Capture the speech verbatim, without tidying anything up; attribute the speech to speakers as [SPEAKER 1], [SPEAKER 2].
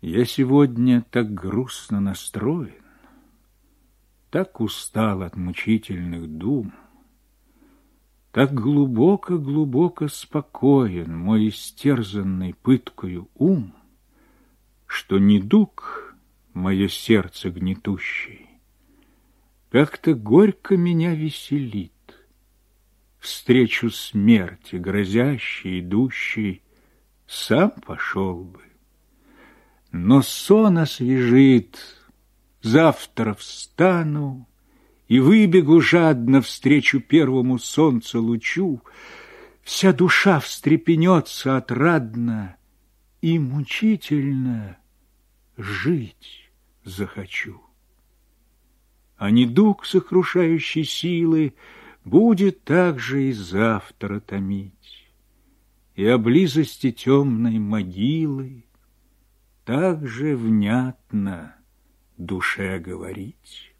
[SPEAKER 1] Я сегодня так грустно настроен, так устал от мучительных дум, так глубоко-глубоко спокоен мой истерзанный пыткою ум, что недуг мое сердце гнетущий как-то горько меня веселит. Встречу смерти грозящей, идущей, сам пошел бы. Но сон освежит, завтра встану и выбегу жадно встречу первому солнцу лучу, вся душа встрепенется отрадно и мучительно жить захочу. А недуг сокрушающей силы будет также и завтра томить, и о близости темной могилы так же внятно душе говорить.